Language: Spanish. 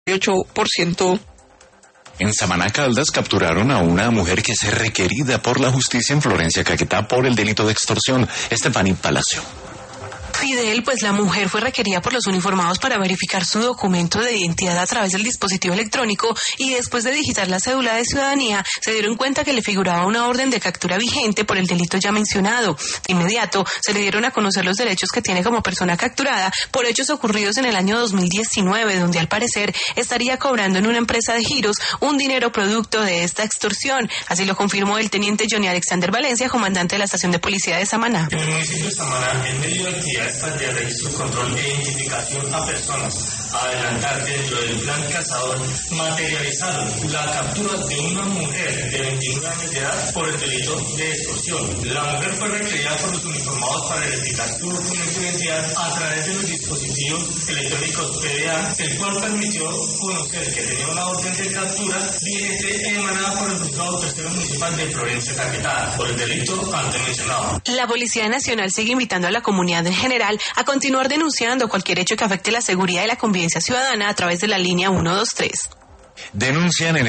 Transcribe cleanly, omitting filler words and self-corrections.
8%. En Samaná, Caldas, capturaron a una mujer que es requerida por la justicia en Florencia, Caquetá, por el delito de extorsión. Estefanía Palacio. Fidel, pues la mujer fue requerida por los uniformados para verificar su documento de identidad a través del dispositivo electrónico y después de digitar la cédula de ciudadanía se dieron cuenta que le figuraba una orden de captura vigente por el delito ya mencionado. De inmediato se le dieron a conocer los derechos que tiene como persona capturada por hechos ocurridos en el año 2019, donde al parecer estaría cobrando en una empresa de giros un dinero producto de esta extorsión. Así lo confirmó el teniente Johnny Alexander Valencia, comandante de la estación de policía de Samaná. En el municipio de Samaná, en medio de actividades de registro, control e identificación a personas, adelantar dentro del plan cazador, materializaron la captura de una mujer de 21 años de edad por el delito de extorsión. La mujer fue requerida por los uniformados para verificar su documento de identidad a través de los dispositivos electrónicos PDA, el cual permitió conocer que tenía una orden de captura vigente emanada por el juzgado tercero municipal de Florencia, Caquetá, por el delito antes mencionado. La Policía Nacional sigue invitando a la comunidad en general a continuar denunciando cualquier hecho que afecte la seguridad y la convivencia ciudadana a través de la línea 123. Denuncian en